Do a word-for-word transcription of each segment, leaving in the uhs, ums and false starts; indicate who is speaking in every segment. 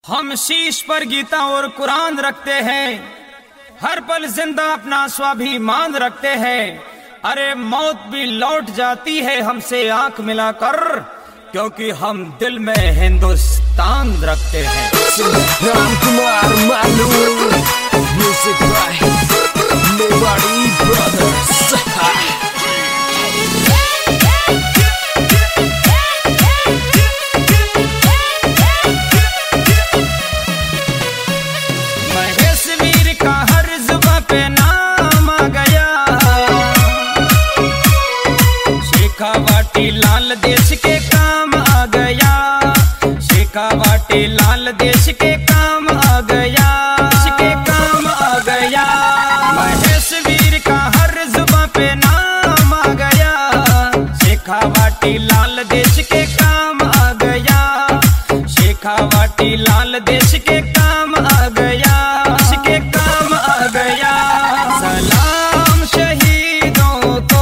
Speaker 1: हम शीश पर गीता और कुरान रखते हैं, हर पल जिंदा अपना स्वाभिमान रखते हैं। अरे मौत भी लौट जाती है हमसे आंख मिलाकर, क्योंकि हम दिल में हिंदुस्तान रखते हैं।
Speaker 2: Ram Kumar Malu, music by Mewadi brothers.
Speaker 1: Shekhawati लाल देश के काम आ गया, शेखावाटी लाल देश के काम आ गया, के काम आ गया। महेश वीर का हर जुबां पे नाम आ गया, शेखावाटी लाल देश के काम आ गया, शेखावाटी लाल देश के काम आ गया, के काम आ गया। सलाम शहीदों को,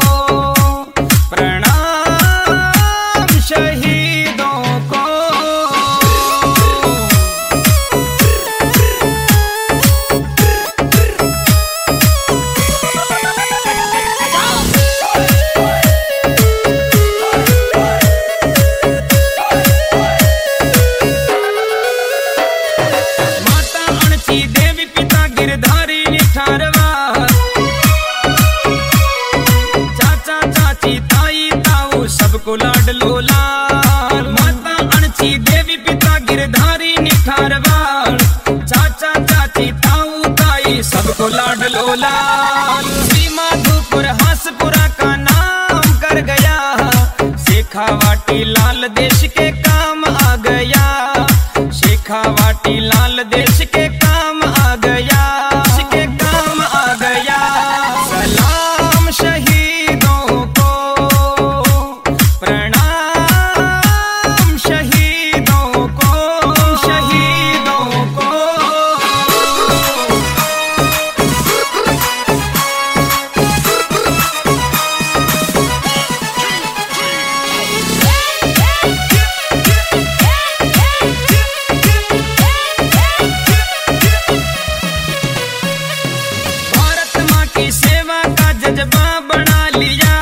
Speaker 1: सबको लाडलो लाल। माता अणची देवी पिता गिरधारी निठारवाल, चाचा चाची ताऊ ताई सबको लाडलो लाल। श्री माधोपुर हासपुरा का नाम कर गया, शेखावाटी लाल देश के काम आ गया, शेखावाटी लाल देश के काम आ गया, के काम आ गया। सलाम शहीदों को, जज्बा बना लिया,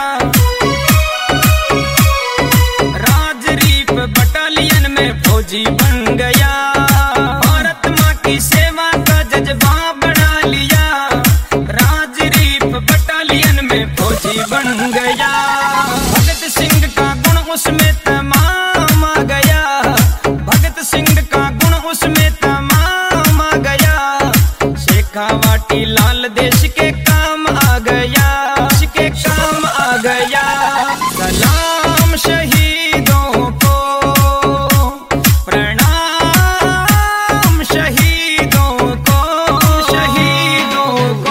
Speaker 1: राजरीप बटालियन में फौजी बन गया। भारत माँ की सेवा का जज्बा बना लिया, राजरीप बटालियन में फौजी बन गया। भगत सिंह का गुण उसमें तमाम आ गया, भगत सिंह का गुण उसमें तमाम आ गया। शेखावाटी लाल देश के काम आ गया, के काम आ गया। सलाम शहीदों को, प्रणाम शहीदों को, शहीदों को।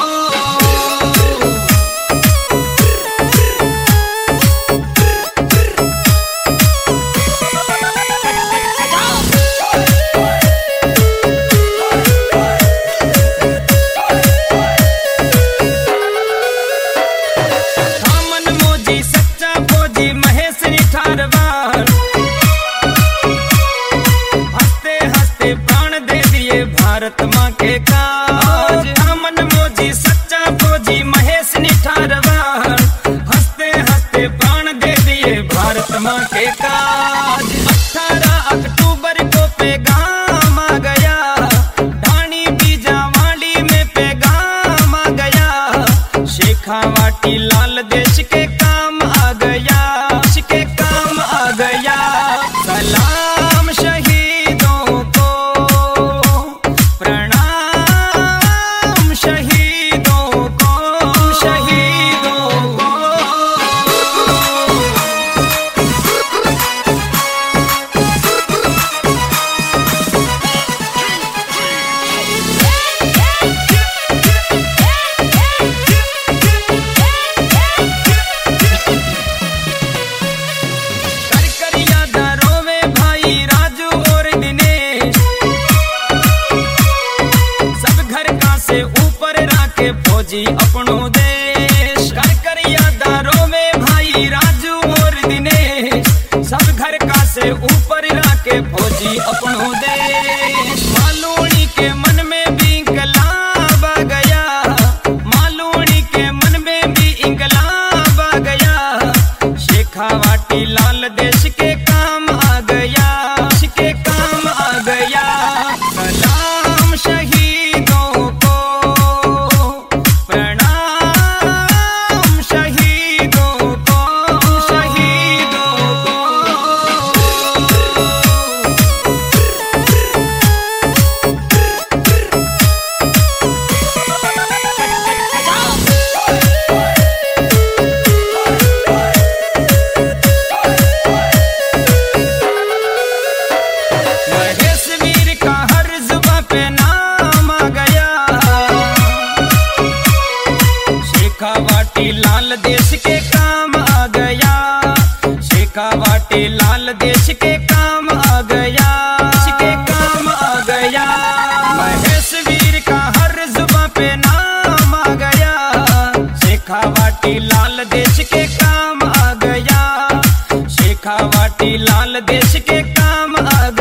Speaker 1: हंसते हंसते प्राण दे दिए भारत माँ के काज। अमन मोजी सच्चा फौजी महेश निठारवाल, हंसते हंसते प्राण दे दिए भारत माँ के काज। अठारह अक्टूबर को पैगाम आ गया, ढाणी बीजावाड़ी में पैगाम आ गया। शेखावाटी लाल देश के काम आ गया, के काम आ गया। सलाम शहीदों को, प्रणाम शहीदों को, शहीदों को। फौजी अपनो देश कर कर यादारों में भाई राजू और दिनेश, सब घर का से ऊपर राके फौजी अपनो देश। शेखावाटी लाल देश के काम आ गया, शेखावाटी लाल देश के काम आ